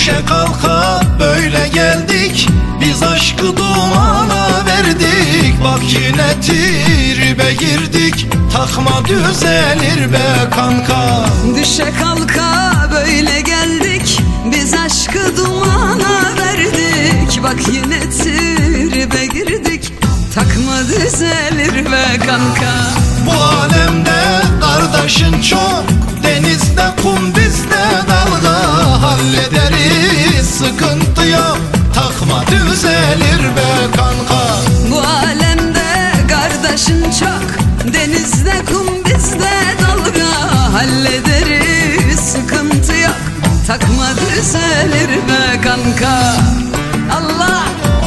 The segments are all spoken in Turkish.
Düşe kalka böyle geldik, biz aşkı dumana verdik. Bak yine tribe girdik, takma düzelir be kanka. Düşe kalka böyle geldik, biz aşkı dumana verdik. Bak yine tribe girdik, takma düzelir be kanka. Bu alemde kardeşin çok, denizde kum bizde dalga. Hallederiz, sıkıntı yok, takma düzelir be kanka. Bu alemde kardeşin çok, denizde kum bizde dalga. Hallederiz, sıkıntı yok, takma düzelir be kanka. Allah!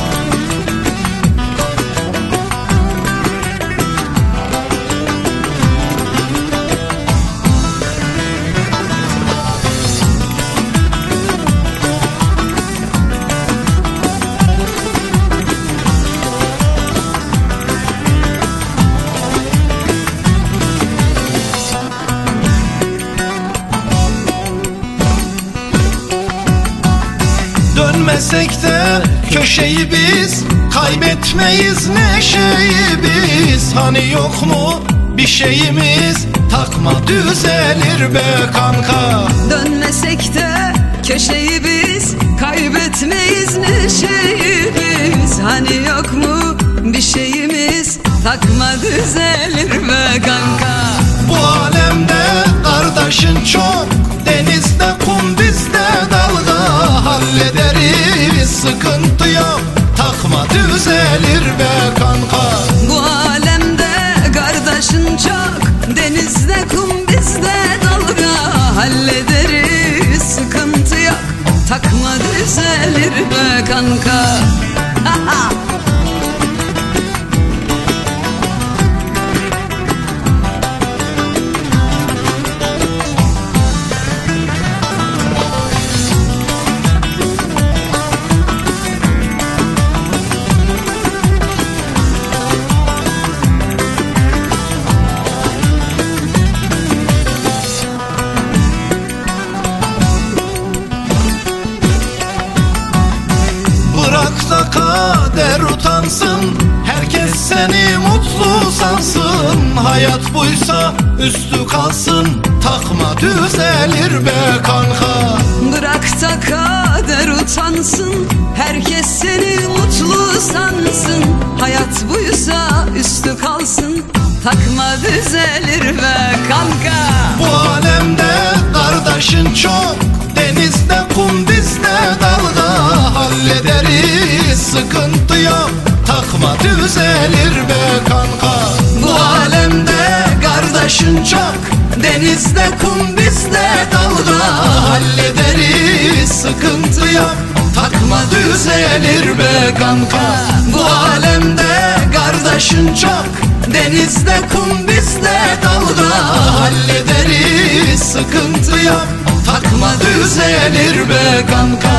Dönmesek de köşeyi biz, kaybetmeyiz neşeyi biz. Hani yok mu bir şeyimiz, takma düzelir be kanka. Dönmesek de köşeyi biz, kaybetmeyiz neşeyi biz. Hani yok mu bir şeyimiz, takma düzelir be kanka. Bu alemde kardeşin çok, denizde kum bizde dalga. Hallederiz, sıkıntı yok, takma düzelir be kanka. Bu alemde kardeşin çok, denizde kum bizde dalga. Hallederiz, sıkıntı yok, takma düzelir be kanka. Bırak da kader utansın, herkes seni mutlu sansın. Hayat buysa üstü kalsın, takma düzelir be kanka. Bırak da kader utansın, herkes seni mutlu sansın. Hayat buysa üstü kalsın, takma düzelir be kanka. Bu alemde kardeşin çok, denizde kum bizde dalga. Hallederiz, sıkıntı yok, takma düzelir be kanka. Bu alemde kardeşin çok, denizde kum bizde dalga. Hallederiz, sıkıntı yok, takma düzelir be kanka. Bu alemde kardeşin çok, denizde kum bizde dalga. Hallederiz, sıkıntı yok, takma düzelir be kanka.